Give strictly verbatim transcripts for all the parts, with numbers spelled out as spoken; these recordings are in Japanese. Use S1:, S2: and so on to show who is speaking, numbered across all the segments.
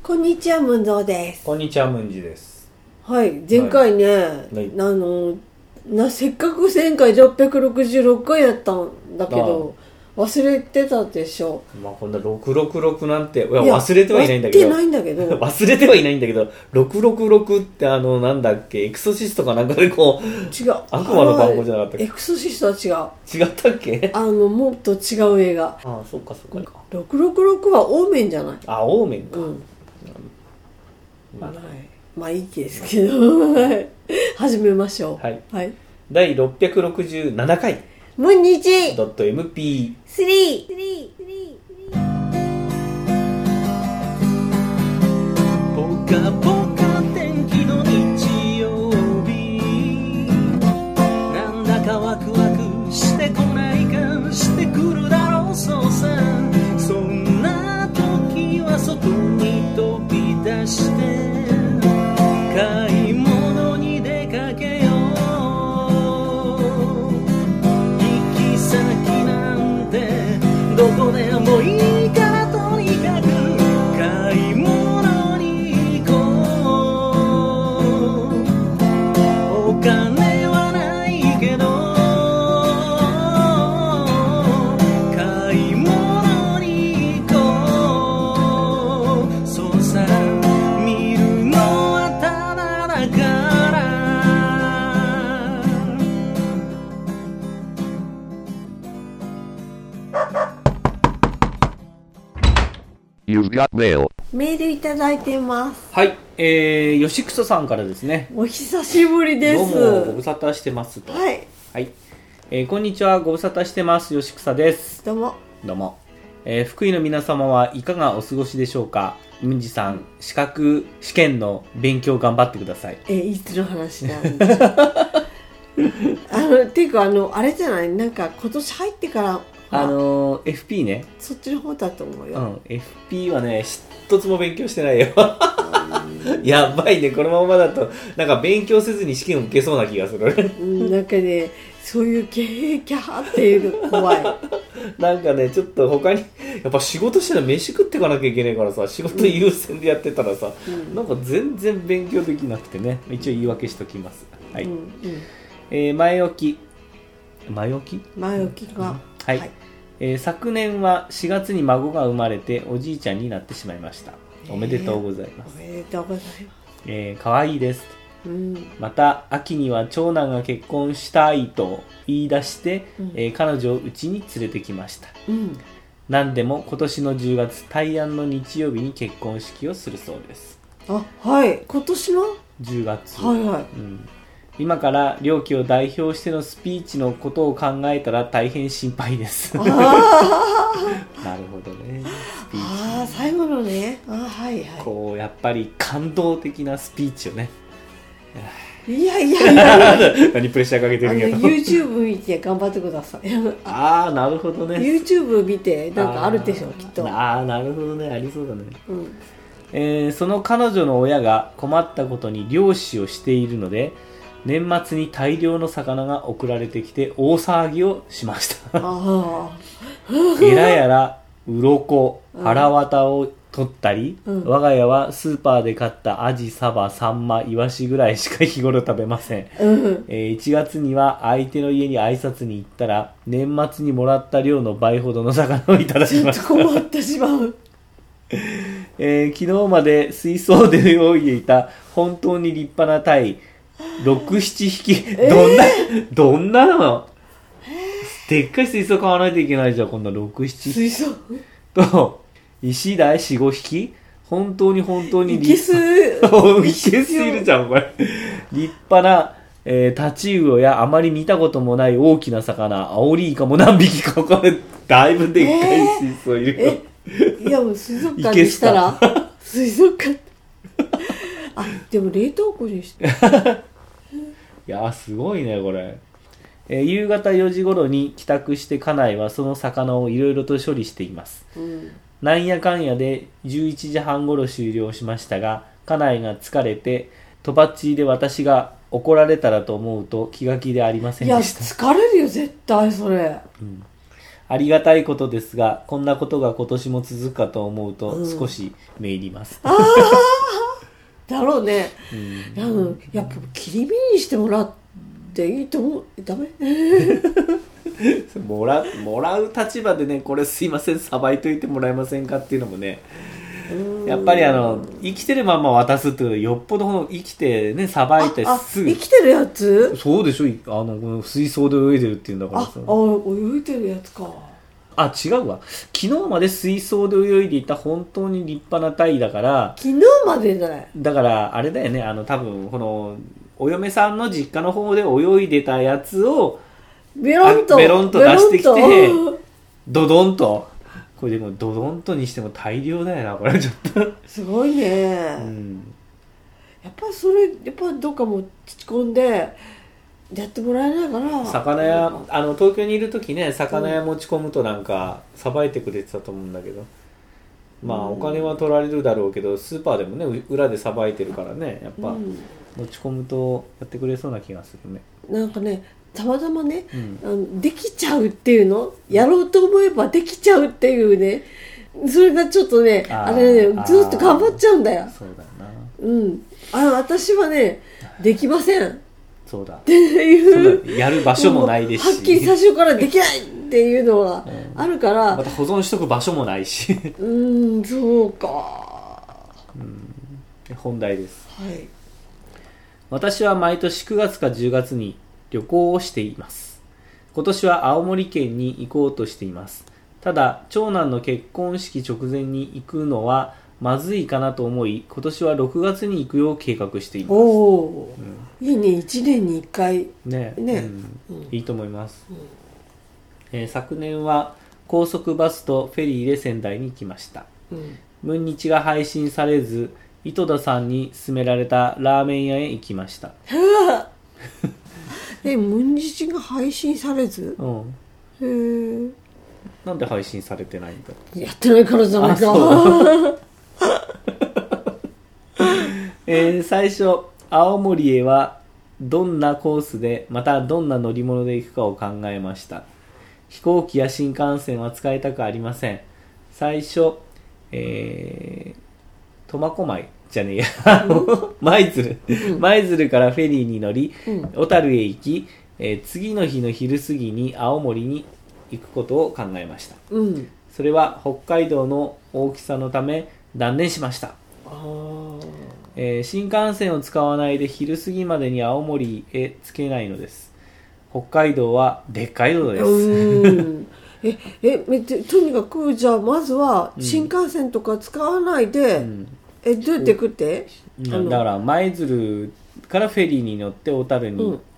S1: こんにちは、ムンゾーです。
S2: こんにちは、ムンジです。
S1: はい、前回ね、はい、あのなせっかく前回ろっぴゃくろくじゅうろっかいやったんだけど忘れてたでしょ。
S2: まあこんなろくろくろくなんていや忘れてはいないんだけど
S1: 忘れてないんだけど
S2: 忘れてはいないんだけどろくろくろくってあのなんだっけエクソシストかなんかでこう
S1: 違う
S2: 悪魔の番号じゃなかったっけ。
S1: エクソシストは違う。
S2: 違ったっけ。
S1: あのもっと違う映画。
S2: ああそっかそっか。
S1: ろくろくろくはオーメンじゃない。
S2: あオーメンか、うん
S1: まあ、はい、まあいいですけど始めましょう。
S2: はい、
S1: はい、
S2: だいろっぴゃくろくじゅうななかい
S1: ムンニチ
S2: .mp
S1: スリー
S3: ポカポカ天気の日曜日なんだかワクワクしてこないかしてくるだろうそうさそんな時は外に飛び出して買い物に出かけよう行き先なんてどこでもいいからとにかく買い物に行こうお金はないけど買い物に行こうそうさ見るのはただだから
S4: You've got mail.
S1: メールいただいてます。
S2: はい、えー、吉草さんからですね。
S1: お久しぶりです。
S2: どうもご無沙汰してますと。
S1: はい、
S2: はい、えー、こんにちは、ご無沙汰してます吉草です。
S1: どうも
S2: どうも、えー、福井の皆様はいかがお過ごしでしょうか。ムンジさん、資格試験の勉強頑張ってください。
S1: えー、いつの話なんですかあのていうかあのあれじゃない、なんか今年入ってから
S2: あのー、エフピー ね。
S1: そっちの方だと思うよ。
S2: うん、エフピー はね一つも勉強してないよやばいね、このままだとなんか勉強せずに試験を受けそうな気がする
S1: うん、なんかねそういうキャキャーっていうの怖い
S2: なんかねちょっと他にやっぱ仕事してたら飯食っていかなきゃいけないからさ、仕事優先でやってたらさ、うん、なんか全然勉強できなくてね、一応言い訳しときます。はい、うんうん、えー、前置き前置き
S1: 前置きが、うん、
S2: はい、はい、えー、昨年はしがつに孫が生まれておじいちゃんになってしまいました。おめでとうございます。
S1: おめでとうございます。
S2: えー、かわいいです、
S1: うん、
S2: また秋には長男が結婚したいと言い出して、うん、えー、彼女をうちに連れてきました、うん、何でも今年のじゅうがつ大安の日曜日に結婚式をするそうです。
S1: あ、はい、今年の
S2: じゅうがつ、
S1: はいはい、
S2: うん、今から両家を代表してのスピーチのことを考えたら大変心配ですなるほどね、スピーチ、
S1: ああ最後のね、あ、はいはい、
S2: こうやっぱり感動的なスピーチをね、
S1: いやいやいや
S2: 何プレッシャーかけてるんやと
S1: YouTube 見て頑張ってください
S2: ああなるほどね、
S1: YouTube 見てなんかあるでしょきっと。
S2: ああなるほどね、ありそうだね、
S1: うん、
S2: えー、その彼女の親が困ったことに漁師をしているので年末に大量の魚が送られてきて大騒ぎをしましたえらやら鱗腹綿を取ったり、うん、我が家はスーパーで買ったアジ、サバ、サンマ、イワシぐらいしか日頃食べません、うんえー、いちがつには相手の家に挨拶に行ったら年末にもらった量の倍ほどの魚をいただきました。
S1: ちょっと困ってしまう
S2: えー、昨日まで水槽で泳いでいた本当に立派なタイろく、ななひき、どんな、えー、どんなの、えー、でっかい水槽買わないといけないじゃん、こんなろく、ななひき
S1: 水槽
S2: と石鯛よん、ごひき、本当に本当に
S1: いけす
S2: いけすいるじゃんこれ立派な、えー、タチウオやあまり見たこともない大きな魚、アオリイカも何匹か、これだいぶでっかい水槽いるよ、
S1: えー、いやもう水族館にしたら水族館あ、でも冷凍庫にしてい
S2: やすごいねこれ、えー、夕方よじ頃に帰宅して家内はその魚をいろいろと処理しています、うん、なんやかんやでじゅういちじはん頃終了しましたが家内が疲れてとばっちりで私が怒られたらと思うと気が気でありませんでした。
S1: いや疲れるよ絶対それ、
S2: うん、 ありがたいことですが、こんなことが今年も続くかと思うと少しめいります、
S1: うん、ああだろうね、うん、あのやっぱ切り身にしてもらっていいと思う。ダメ
S2: もらもらう立場でね、これすいませんさばいといてもらえませんかっていうのもね、やっぱりあの生きてるまま渡すっていうのはよっぽど生きてねさばいてすぐ。
S1: 生きてるやつ？
S2: そうでしょ、あのこの水槽で泳いでるっていうんだからさ。
S1: ああ泳いでるやつか。
S2: あ違うわ、昨日まで水槽で泳いでいた本当に立派なタイだから。
S1: 昨日までだね。
S2: だからあれだよね、あの多分このお嫁さんの実家の方で泳いでたやつを
S1: ベロンと
S2: ベロンと出してきてドドンと。これでもドドンとにしても大量だよなこれちょっと
S1: すごいね、うん、やっぱそれやっぱどっかも土込んでやってもらえないかな。
S2: 魚屋あの東京にいる時ね、魚屋持ち込むとなんかさばいてくれてたと思うんだけど、まあお金は取られるだろうけどスーパーでもね裏でさばいてるからね、やっぱ持ち込むとやってくれそうな気がするね。
S1: なんかねたまたまね、うん、あのできちゃうっていうの、やろうと思えばできちゃうっていうね、それがちょっとね あ, あれねずっと頑張っちゃうんだよ。
S2: そうだな、
S1: うんあ私はねできません
S2: そうだ
S1: っていう
S2: そうだ、やる場所もないですし、
S1: はっきり最初からできないっていうのがあるから、うん、
S2: また保存しとく場所もないし
S1: うんそうか、
S2: うん、本題です、
S1: はい、
S2: 私は毎年くがつかじゅうがつに旅行をしています。今年は青森県に行こうとしています。ただ長男の結婚式直前に行くのはまずいかなと思い、今年はろくがつに行くよう計画しています。
S1: おー、うん、いいね、いちねんにいっかい
S2: ね、
S1: ね、
S2: うんうん、いいと思います、うんえー、昨年は高速バスとフェリーで仙台に行きました、うん、文日が配信されず井戸田さんに勧められたラーメン屋へ行きました
S1: え、文日が配信されず、
S2: うん、
S1: へえ、
S2: なんで配信されてないんだ。
S1: やってないからじゃないか
S2: えー、最初青森へはどんなコースでまたどんな乗り物で行くかを考えました。飛行機や新幹線は使いたくありません。最初、えー、苫小牧じゃねえや舞鶴舞鶴からフェリーに乗り、うん、小樽へ行き、えー、次の日の昼過ぎに青森に行くことを考えました、うん、それは北海道の大きさのため断念しました。あ、えー、新幹線を使わないで昼過ぎまでに青森へ着けないのです。北海道はでっかい道です。
S1: うんええとにかくじゃあまずは新幹線とか使わないで、うん、えどうやって行くって、
S2: うん、だから舞鶴からフェリーに乗って小樽に行って、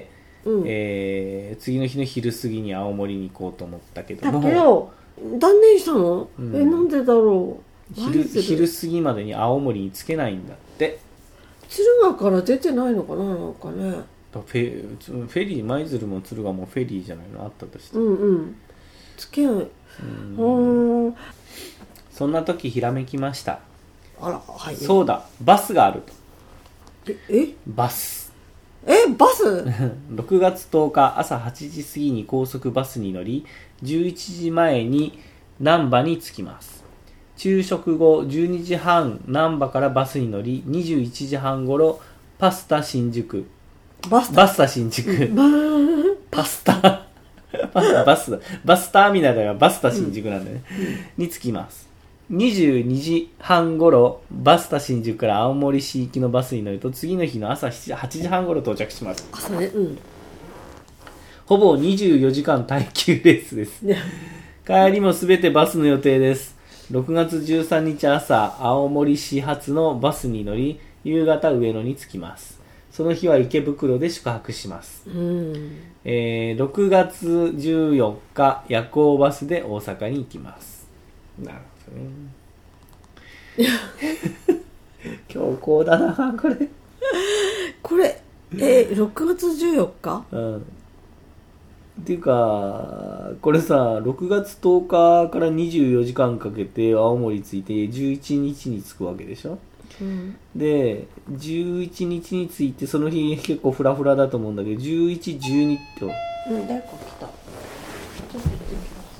S2: うんうんえー、次の日の昼過ぎに青森に行こうと思ったけども、
S1: だけど断念したの、うん、えなんでだろう。
S2: 昼, 昼過ぎまでに青森に着けないんだって。
S1: 敦賀から出てないのかな、なんかね。
S2: フェ, フェリー舞鶴も敦賀もフェリーじゃないのあったとして、
S1: うんうんつけない。
S2: うん、そんな時ひらめきました。
S1: あら、はい、
S2: そうだ、バスがあると。
S1: ええ
S2: バス
S1: えバス
S2: ろくがつとおか朝はちじ過ぎに高速バスに乗りじゅういちじまえに難波に着きます。昼食後じゅうにじはん難波からバスに乗りにじゅういちじはん頃パスタ新宿
S1: バスタ
S2: バスタ新宿パスタバスバスバスターミナルだからバスタ新宿なんだね、うんうん、に着きます。にじゅうにじはん頃バスタ新宿から青森市行きのバスに乗ると次の日の朝はちじはん頃到着します。
S1: 朝ね、うん、
S2: ほぼにじゅうよじかん耐久レースです。帰りもすべてバスの予定です。ろくがつじゅうさんにち朝青森市発のバスに乗り夕方上野に着きます。その日は池袋で宿泊します、うんえー、ろくがつじゅうよっか夜行バスで大阪に行きます。なるほどね強行だなこれ
S1: これえー、ろくがつじゅうよっか、うん、
S2: っていうかこれさろくがつとおかからにじゅうよじかんかけて青森着いてじゅういちにちに着くわけでしょ、うん、でじゅういちにちに着いてその日結構フラフラだと思うんだけどじゅういち、じゅうにと、
S1: うん、誰か来た。ちょっと行ってみます。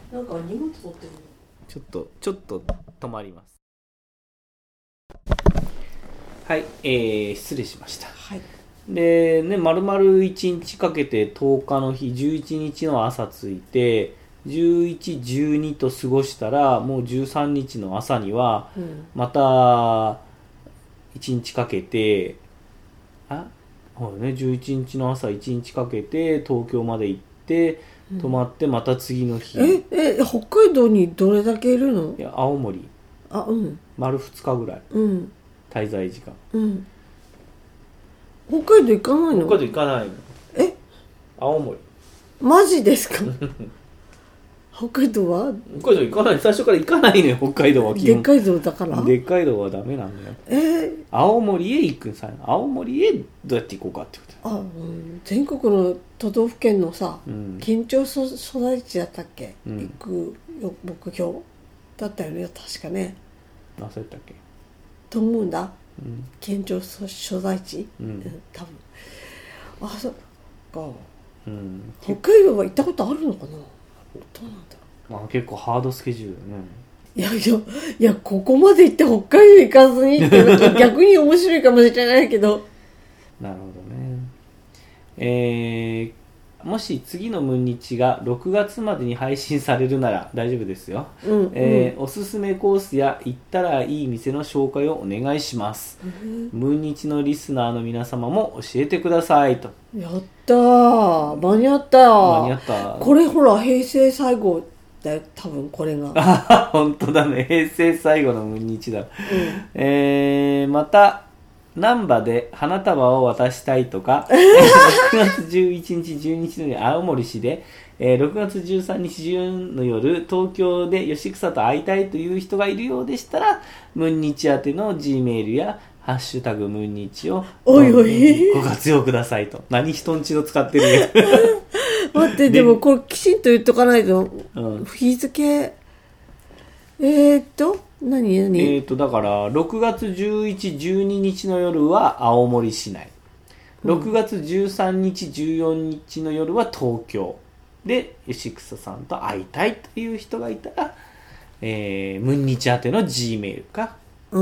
S1: なんか荷物持ってるの。
S2: ちょっとちょっと止まります。はい、えー、失礼しました。
S1: はい。
S2: でね、丸々いちにちかけてとおかの日、じゅういちにちの朝着いて、じゅういち、じゅうにと過ごしたら、もうじゅうさんにちの朝には、またいちにちかけて、あ、そうね、じゅういちにちの朝いちにちかけて東京まで行って、泊まってまた次の日。
S1: え、え、北海道にどれだけいるの？
S2: いや、青森。
S1: あ、うん。
S2: 丸ふつかぐらい。
S1: うん。
S2: 滞在時間。
S1: うん。北海道行かないの？
S2: 北海道行かないの。
S1: え？
S2: 青森。
S1: マジですか？北海道は？
S2: 北海道行かない。最初から行かないのよ、北海道は基本。
S1: でっかい道だから？
S2: でっかい道はダメなんだよ。
S1: えー、
S2: 青森へ行くさ。青森へどうやって行こうかってこと。
S1: あ、うん、全国の都道府県のさ、うん、県庁所在地だったっけ、うん、行く目標だったよね、確かね。
S2: あ、そうやったっけ
S1: と思うんだ、うん、県庁所在地、うん、多分。あ、そっか、うん、北海道は行ったことあるのかな。どうなんだろ
S2: う。まあ、結構ハードスケジュールね。
S1: いやいやいや、ここまで行って北海道行かずにって逆に面白いかもしれないけど。
S2: なるほどね。えー、もし次のムンニチがろくがつまでに配信されるなら大丈夫ですよ、うんうん、えー、おすすめコースや行ったらいい店の紹介をお願いします、うん、ムンニチのリスナーの皆様も教えてくださいと。
S1: やったー、間に合ったー。
S2: 間に合った。
S1: これほら平成最後だよ、多分これが。
S2: 本当だね、平成最後のムンニチだ、うん、えー、また難波で花束を渡したいとか、ろくがつじゅういちにち、じゅうににちの夜青森市で、えー、ろくがつじゅうさんにち、じゅうよっかの夜東京で吉草と会いたいという人がいるようでしたら、ムンニチ宛ての G メールやハッシュタグムンニチを
S1: おいおい
S2: ご活用くださいと。何人んちの使ってるや
S1: 待って、でもこれきちんと言っとかないと、うん、日付えーっと何何
S2: えーとだからろくがつじゅういち、じゅうににちの夜は青森市内、ろくがつじゅうさんにち、じゅうよっかの夜は東京で吉草さんと会いたいという人がいたら、えー、ムンニチ宛ての G メールか、
S1: うん、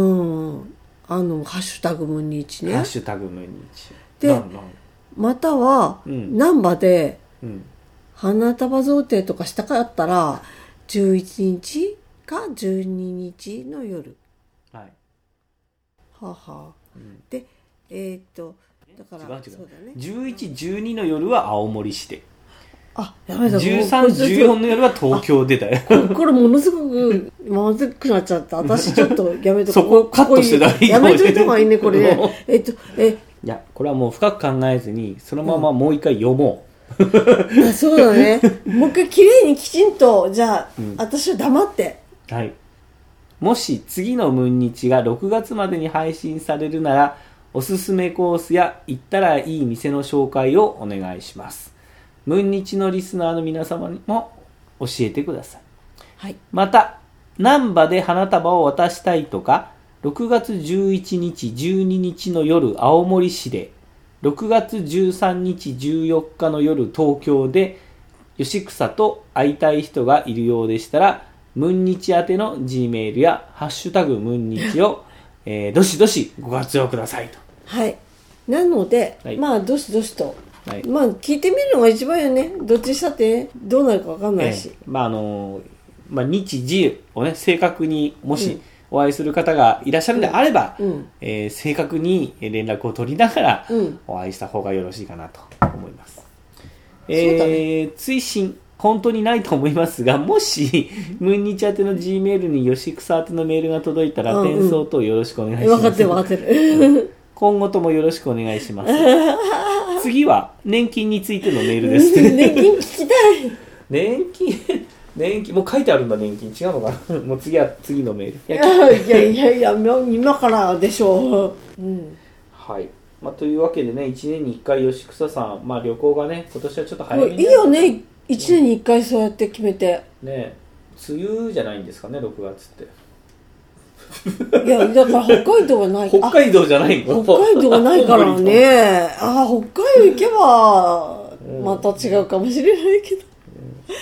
S1: あのハッシュタグムンニチね、
S2: ハッシュタグムンニチ
S1: で、または、うん、難波で、うん、花束贈呈とかしたかったらじゅういちにちかじゅうににちの夜、はい、はあ、はあ、うん、でえー、っとだから
S2: 違う違う、そうだね、じゅういち、じゅうにの夜は青森市で、
S1: あ、やめた、
S2: じゅうさん、じゅうよんの夜は東京でだよ。
S1: これ、これものすごくまずくなっちゃった。私ちょっとやめとこ
S2: そこカットしてたらいい
S1: やめといた方がいいね、これね。えっとえ
S2: いや、これはもう深く考えずにそのままもう一回読もう。
S1: うん、あ、そうだね。もう一回きれいにきちんと、じゃあ、うん、私は黙って。
S2: はい。もし次のムンニチがろくがつまでに配信されるなら、おすすめコースや行ったらいい店の紹介をお願いします。ムンニチのリスナーの皆様にも教えてください。はい。また、難波で花束を渡したいとか、ろくがつじゅういちにち、じゅうににちの夜青森市で、ろくがつじゅうさんにち、じゅうよっかの夜東京で吉草と会いたい人がいるようでしたら、ムンニチ宛ての G メールやハッシュタグムンニチを、えー、どしどしご活用くださいと。
S1: はい。なので、はい、まあどしどしと、はい、まあ聞いてみるのが一番よね。どっちしたって、ね、どうなるか分かんないし、
S2: えー、まああのまあ、日時をね正確にもしお会いする方がいらっしゃるのであれば、うんうん、えー、正確に連絡を取りながらお会いした方がよろしいかなと思います、うん、えーね、追伸本当にないと思いますが、もしムンニチ宛ての G メールに吉草宛てのメールが届いたら、転送等よろしくお願いします。
S1: 分かってる分かってる
S2: 今後ともよろしくお願いします次は年金についてのメールですね
S1: 年金聞きたい
S2: 年金年金もう書いてあるんだ。年金違うのかなもう次は次のメール。
S1: いやいやいやいや今からでしょう、うん、
S2: はい、まあ、というわけでね、いちねんにいっかい吉草さん、まあ、旅行がね今年はちょっと早めに
S1: いいよね、いちねんにいっかいそうやって決めて
S2: ね。梅雨じゃないんですかねろくがつって
S1: いやだから北海道はない
S2: 北海道じゃないの
S1: 北海道がないからねあ北海道行けばまた違うかもしれないけど、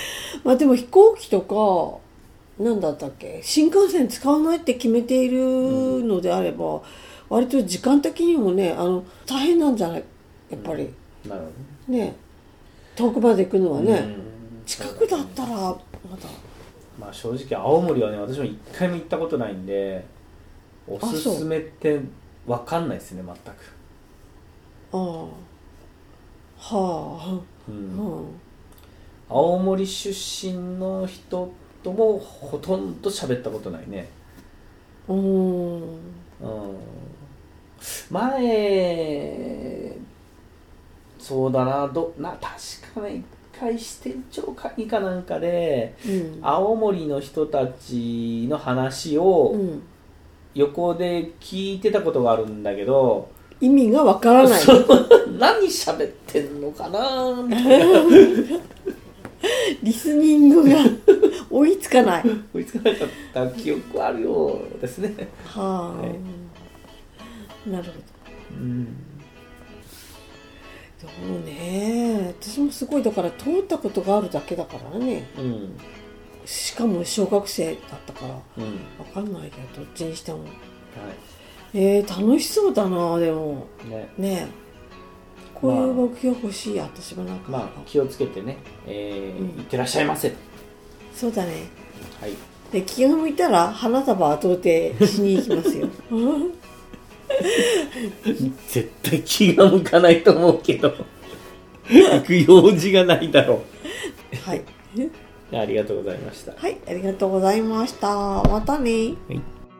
S1: まあでも飛行機とかなんだったっけ、新幹線使わないって決めているのであれば、うん、割と時間的にもね、あの大変なんじゃないやっぱり、
S2: うん、なるほ
S1: どね、遠くまで行くのはね、うん、近くだったらまだ、
S2: まあ、正直青森はね私も一回も行ったことないんでおすすめって分かんないですね全く。
S1: ああ、はあ、
S2: うん、うん、青森出身の人ともほとんど喋ったことないね。
S1: うん、うん、
S2: 前そうだな、どな確かね一回支店長会議かなんかで、うん、青森の人たちの話を横で聞いてたことがあるんだけど、
S1: 意味がわからない
S2: 何喋ってんのかなみたいな
S1: リスニングが追いつかない
S2: 追いつかなかった記憶あるようですね。
S1: はあ、はい、なるほど。うん、でもね、私もすごいだから通ったことがあるだけだからね、うん、しかも小学生だったから、うん、分かんないけどどっちにしても、はい、えー、楽しそうだな。でもね、ね、こういう目標欲しい、まあ、私もなんか、
S2: まあ、気をつけてね、えーうん、いってらっしゃいませ。
S1: そうだね、
S2: はい、
S1: で気が向いたら花束後手しに行きますよ
S2: 絶対気が向かないと思うけど行く用事がないだろう
S1: はい
S2: ありがとうございました。
S1: はい、ありがとうございました。またね。はい。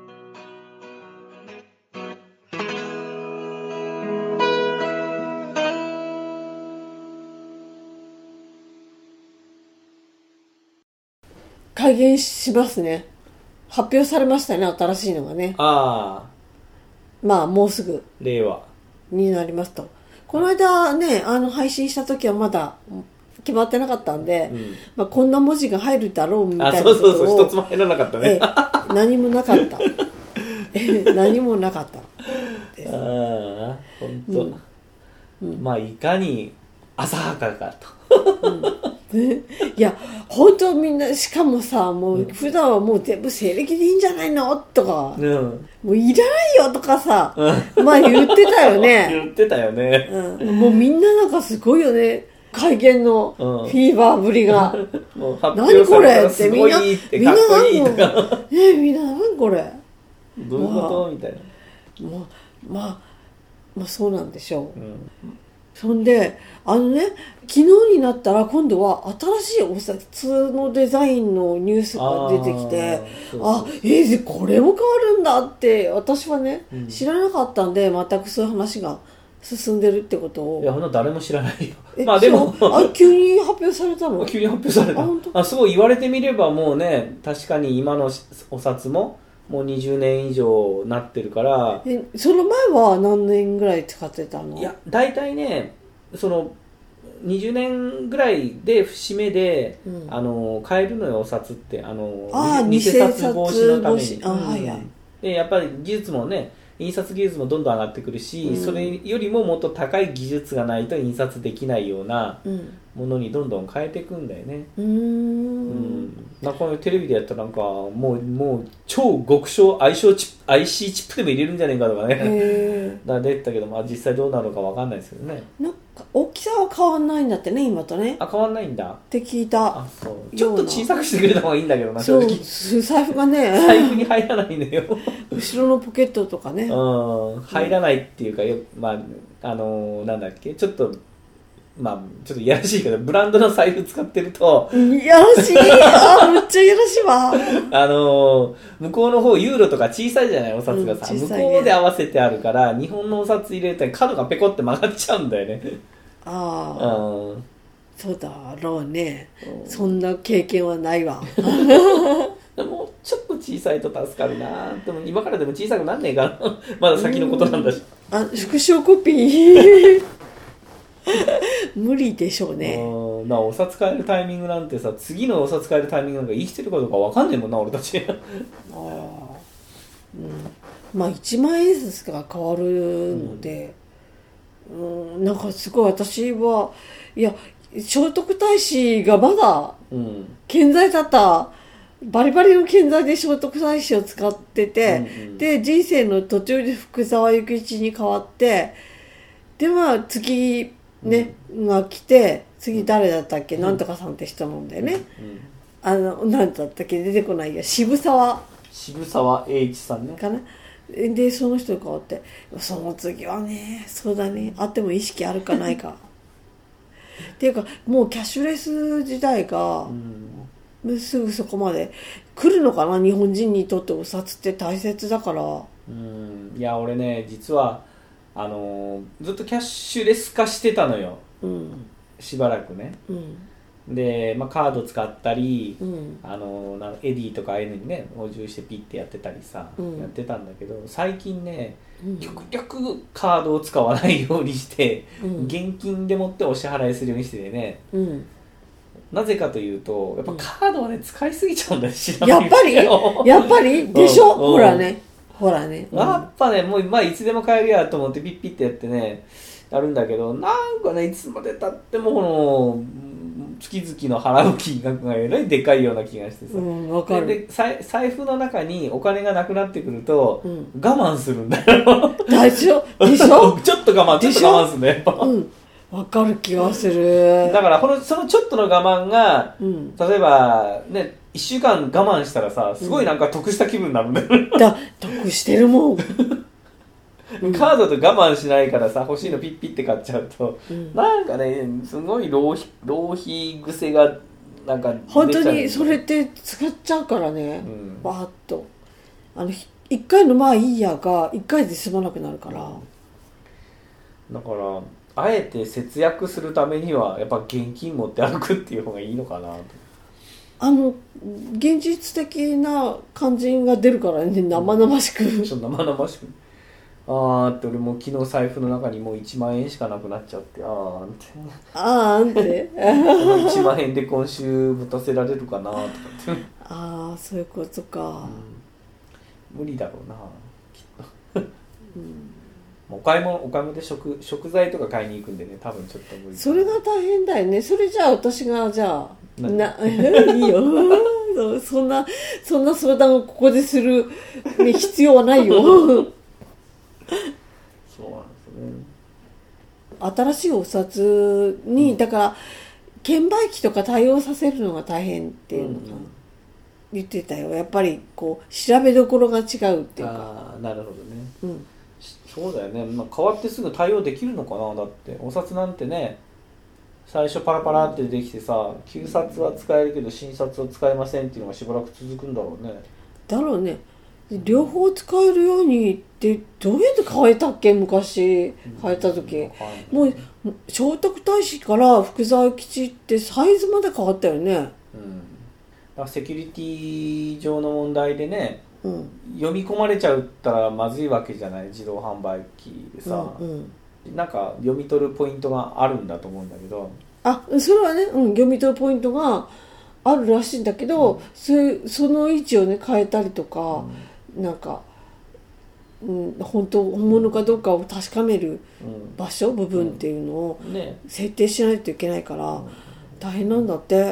S1: 改元しますね。発表されましたね、新しいのがね。
S2: ああ。
S1: まあもうすぐ
S2: 令和
S1: になりますと。この間ね、あの配信した時はまだ決まってなかったんで、うん、まあ、こんな文字が入るだろうみたいなことを、
S2: あ、そうそうそう、一つも入らなかったね。
S1: 何もなかった何もなかったです。
S2: ああ、本当、うんうん、まあいかに浅はかかと、うん
S1: ね、いや本当みんな、しかもさ、もう普段はもう全部西暦でいいんじゃないのとか、うん、もういらないよとかさ、うん、まあ言ってたよね
S2: 言ってたよね、
S1: うん、もうみんななんかすごいよね、改元のフィーバーぶりが、うん、もう発表されたらすごいってかっこいいとかね、みんな何これ
S2: どういうこと、まあ、みたいな、
S1: まあまあまあそうなんでしょう、うん、そんであのね、昨日になったら今度は新しいお札のデザインのニュースが出てきて、あ、えー、これも変わるんだって私はね、うん、知らなかったんで、全くそういう話が進んでるってことを。
S2: いや、ほんと誰も知らないよ。まあでも
S1: あ、急に発表されたの？
S2: 急に発表された。あ、あ、そう言われてみればもうね、確かに今のお札ももうにじゅうねん以上なってるから。
S1: え、その前は何年ぐらい使ってたの？
S2: いや、大体ね、そのにじゅうねんぐらいで節目で、うん、あの買えるのよ、お札って、あの
S1: あ
S2: 偽札防止のために。
S1: あ、はいはい。
S2: でやっぱり技術もね、印刷技術もどんどん上がってくるし、うん、それよりももっと高い技術がないと印刷できないようなものにどんどん変えていくんだよね。うーん、うん、なんかこのテレビでやったらなんかもうもう超極小 アイシー チップ アイシー チップでも入れるんじゃないかとかねだ出てたけど、まあ、実際どうなるのか分かんないですけどね。
S1: なんか大きさは変わんないんだってね、今とね。
S2: あ、変わんないんだ
S1: って聞いた。
S2: あ、そうちょっと小さくしてくれた方がいいんだけどな、
S1: 正直。そう、財布がね
S2: 財布に入らないんだよ
S1: 後ろのポケットとかね、
S2: うん、入らないっていうか、よ、まああのー、なんだっけ、ちょっとまあちょっといやらしいけど、ブランドの財布使ってると
S1: いやらしいあ、めっちゃいやらしいわ
S2: あのー、向こうの方ユーロとか小さいじゃない、お札がさ、うん、向こうで合わせてあるから日本のお札入れると角がペコって曲がっちゃうんだよね。
S1: ああ、うん、そうだろうね、うん、そんな経験はないわ
S2: もうちょっと小さいと助かるな。でも今からでも小さくなんねえかなまだ先のことなんだし、
S1: うん、あ、縮小コピー無理でしょうね。
S2: うん、なお札変えるタイミングなんてさ、次のお札変えるタイミングなんか生きてるかどうか分かんねえもんな、俺たちあ、
S1: うん、まあいちまん円札が変わるので、うんうん、なんかすごい私はいや聖徳太子がまだ
S2: うん
S1: 健在だったバリバリの健在で聖徳太子を使ってて、
S2: うんうん、
S1: で人生の途中で福沢諭吉に変わってでまあ次ね、うん、が来て次誰だったっけ、うん、なんとかさんって人なんだよね、うん、あのなんだったっけ出てこないや渋沢
S2: 渋沢栄一さんね
S1: かなでその人が変わってその次はねそうだねあっても意識あるかないかっていうかもうキャッシュレス時代が、うん、すぐそこまで来るのかな。日本人にとってお札って大切だから。
S2: うんいや俺ね実はあのー、ずっとキャッシュレス化してたのよ、うん、しばらくね、うんで、まあ、カード使ったり、うん、あのなんエディとかああいうのにね補充してピッてやってたりさ、うん、やってたんだけど最近ね、うん、極力カードを使わないようにして、うん、現金でもってお支払いするようにしてね、うん、なぜかというとやっぱカードはね、うん、使いすぎちゃうんだよ
S1: やっぱりやっぱりでしょ、うん、ほらねほらね、
S2: うん、やっぱねもう、まあ、いつでも買えるやと思ってピッピッてやってねやるんだけどなんかねいつまで経ってもこの月々の払う金額がえらいでかいような気がしてさ、うん、分かる。で財布の中にお金がなくなってくると、うん、我慢するんだよ
S1: 大丈夫でしょ
S2: ちょっと我慢ちょっと我慢するんだよやっぱ、うん、
S1: 分かる気がする。
S2: だからこのそのちょっとの我慢が、うん、例えばねいっしゅうかん我慢したらさすごいなんか得した気分になるんだよ、うん、
S1: だ得してるもん
S2: カードと我慢しないからさ欲しいのピッピッて買っちゃうと、うん、なんかねすごい浪費、浪費癖がなんか出ちゃう。
S1: 本当にそれって使っちゃうからね、うん、バーッとあのいっかいのまあいいやがいっかいで済まなくなるから、
S2: だからあえて節約するためにはやっぱ現金持って歩くっていう方がいいのかなと。
S1: あの現実的な感じが出るからね生々しく、うん、
S2: 生々しくあーって俺も昨日財布の中にもういちまんえんしかなくなっちゃってあーんって
S1: あーんって
S2: このいちまんえんで今週持たせられるかなとかって
S1: ああそういうことか、
S2: うん、無理だろうなきっと、うん、お買い物お買い物で 食, 食材とか買いに行くんでね多分ちょっと無理。
S1: それが大変だよね。それじゃあ私がじゃあないいよそんなそんな相談をここでする、ね、必要はないよ
S2: そうなんですね。
S1: 新しいお札に、うん、だから券売機とか対応させるのが大変っていうのが言ってたよ。やっぱりこう調べどころが違うっていうか。
S2: あなるほどね、うん、そうだよね、まあ、変わってすぐ対応できるのかな。だってお札なんてね最初パラパラってできてさ旧札は使えるけど新札は使えませんっていうのがしばらく続くんだろうね。
S1: だろうね。両方使えるようにってどうやって変えたっけ昔変えた時、うん、もう聖徳太子から福沢諭吉ってサイズまで変わったよね、うん、だ
S2: からセキュリティ上の問題でね、うん、読み込まれちゃうったらまずいわけじゃない。自動販売機でさ、うんうん、なんか読み取るポイントがあるんだと思うんだけど。
S1: あそれはね、うん、読み取るポイントがあるらしいんだけど、うん、そ, その位置をね変えたりとか、うん、なんか、うん、本当本物かどうかを確かめる場所、うん、部分っていうのを設定しないといけないから、うん、大変なんだって、うん、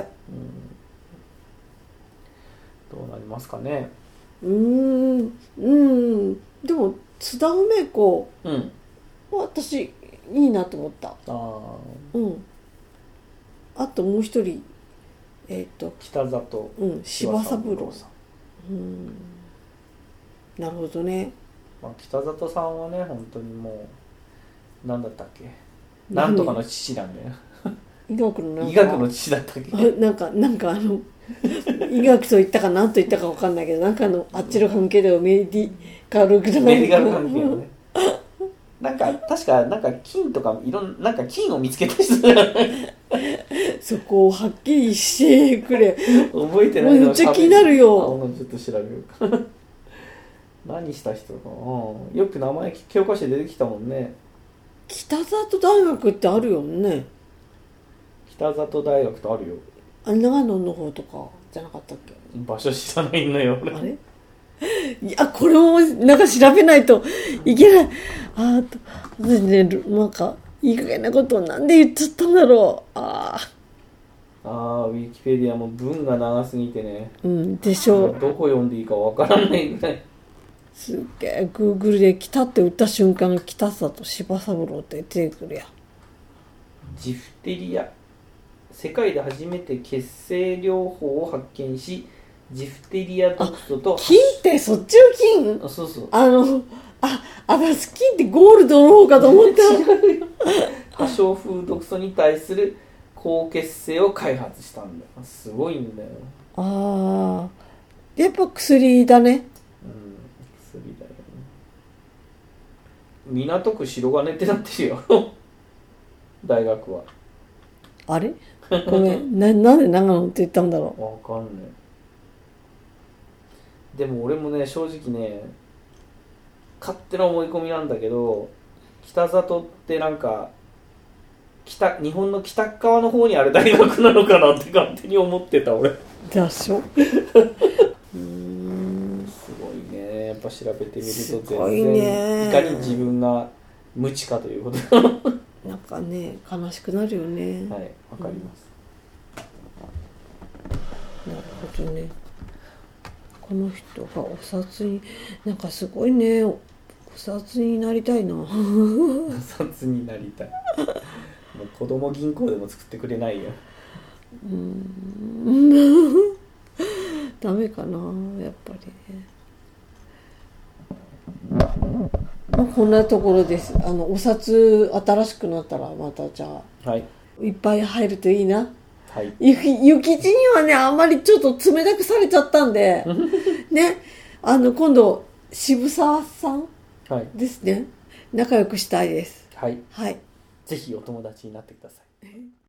S2: どうなりますかね。
S1: うーんうんでも津田梅子は私いいなと思った。あ、うん、あともう一人えっ、ー、と
S2: 北里、
S1: うん、柴三郎さん、うん、なるほどね、
S2: まあ、北里さんはね本当にもう何だったっけなんとかの父なんだよ
S1: 医学のなんか
S2: 医学の父だったっけ
S1: なんかなんかあの医学と言ったか何と言ったか分かんないけどなんかのあっちの関係ではメディカルグラ
S2: メディカル関係のねなんか確かなんか金とかいろんなんか金を見つけた人じゃない
S1: そこをはっきりしてくれ。
S2: 覚えてないの。
S1: めっちゃ気になるよ。
S2: ちょっと調べようか何した人かな。よく名前教科書で出てきたもんね。
S1: 北里大学ってあるよね。
S2: 北里大学とあるよ。
S1: あ長野の方とかじゃなかったっけ。
S2: 場所知らないのよ俺。
S1: あれいやこれもなんか調べないといけない。あーと私ねなんかいい加減なことをなんで言っちゃったんだろう。あ
S2: ああ、ウィキペディアも文が長すぎてね。
S1: うんでしょう。
S2: どこ読んでいいかわからないぐらい。
S1: すっげえ Google で北って打った瞬間北里柴三郎って出てくるやん。
S2: ジフテリア。世界で初めて血清療法を発見し、ジフテリア毒素と
S1: 金ってそっちの金？
S2: あ、そうそう。
S1: あのあ私金ってゴールドの方かと思った
S2: 破傷風毒素に対する抗血清を開発したんだよ。すごいんだよ。
S1: ああやっぱ薬だね。
S2: うん薬だよね。港区白金ってなってるよ大学は。
S1: あれごめん な, なんで長野って言ったんだろ
S2: う。わかんない。でも俺もね正直ね勝手な思い込みなんだけど、北里ってなんか北日本の北側の方にある大学なのかなって勝手に思ってた俺。
S1: でしょう
S2: ーんすごいね。やっぱ調べてみると
S1: すごい
S2: 全
S1: ね
S2: 然いかに自分が無知かということ
S1: なんかね悲しくなるよね。
S2: はい、わかります、
S1: うん、なるほどね。この人がお札になんかすごいねお札になりたいなお
S2: 札になりたいもう子供銀行でも作ってくれないよ。
S1: うーんダメかなやっぱりね。まあ、こんなところです。あのお札新しくなったらまたじゃあ、
S2: はい、
S1: いっぱい入るといいな。
S2: はい、
S1: ゆきゆきちにはねあんまりちょっと冷たくされちゃったんでねあの今度渋沢さんですね、はい、仲良くしたいです。
S2: はい、
S1: はい、
S2: ぜひお友達になってください。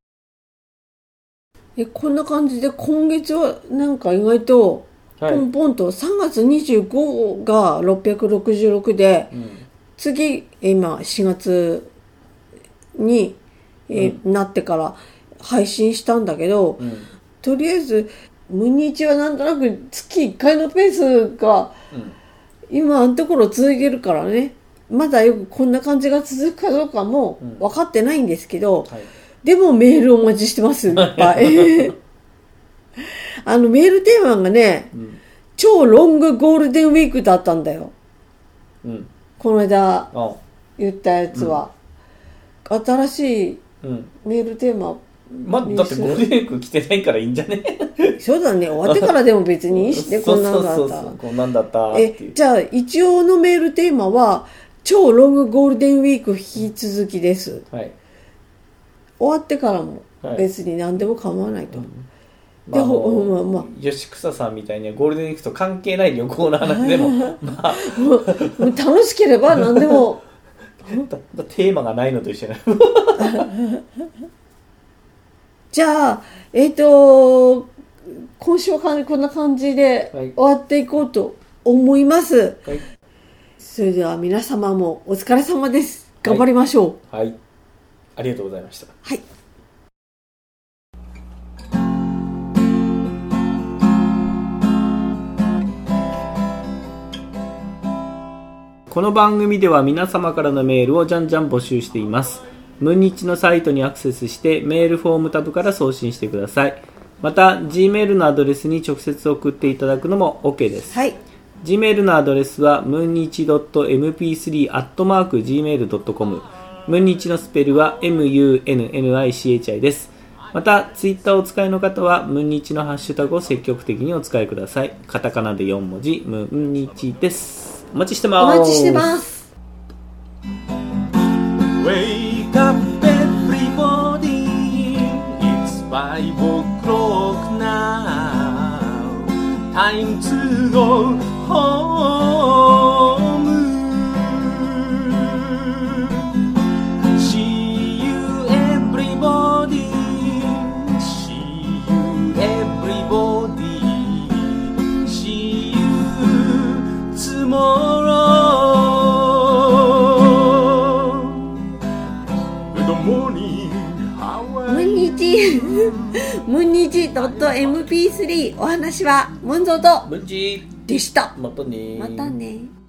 S1: えこんな感じで今月はなんか意外とポンポンとさんがつにじゅうごがろっぴゃくろくじゅうろくで、うん、次今しがつに、えーうん、なってから配信したんだけど、うん、とりあえず無日はなんとなく月いっかいのペースが、うん、今のところ続いてるからねまだよくこんな感じが続くかどうかも分かってないんですけど、うんはい、でもメールお待ちしてますいっぱいあのメールテーマがね、うん、超ロングゴールデンウィークだったんだよ、うん、この間言ったやつは、うん、新しいメールテーマ
S2: まあ、だってゴールデンウィーク来てないからいいんじゃね
S1: そうだね終わってからでも別にいいしねこんなんだった
S2: こんなんだったっていう。
S1: えじゃあ一応のメールテーマは超ロングゴールデンウィーク引き続きです、はい、終わってからも別に何でも構わないと、はい
S2: うんまあ、まあまあ、吉草さんみたいにゴールデンウィークと関係ない旅行の話でもまあ
S1: もう楽しければ何でも
S2: だだテーマがないのと一緒だ
S1: じゃあえっ、ー、と今週はこんな感じで終わっていこうと思います、はい、それでは皆様もお疲れ様です。頑張りましょ
S2: う。はい、はい、ありがとうございました。
S1: はい。
S2: この番組では皆様からのメールをじゃんじゃん募集しています。ムンニチのサイトにアクセスしてメールフォームタブから送信してください。また Gmail のアドレスに直接送っていただくのも OK です、
S1: はい、
S2: Gmail のアドレスは ムンニチ ドットエムピースリー アットマーク ジーメール ドットコム ムンニチのスペルは エムユーエヌエヌアイシーエイチアイ です。また Twitter をお使いの方はムンニチのハッシュタグを積極的にお使いください。カタカナでよんもじムンニチです。お待ちしてます。
S1: お待ちしてます。
S3: Wake up everybody, it's five o'clock now, time to go home. See you everybody, see you everybody, see you tomorrow. Good morning, how are you?
S1: ムンニチムンニチ ドットエムピースリー お話はムンゾーと
S2: ムンジ
S1: でした。
S2: またね
S1: またね。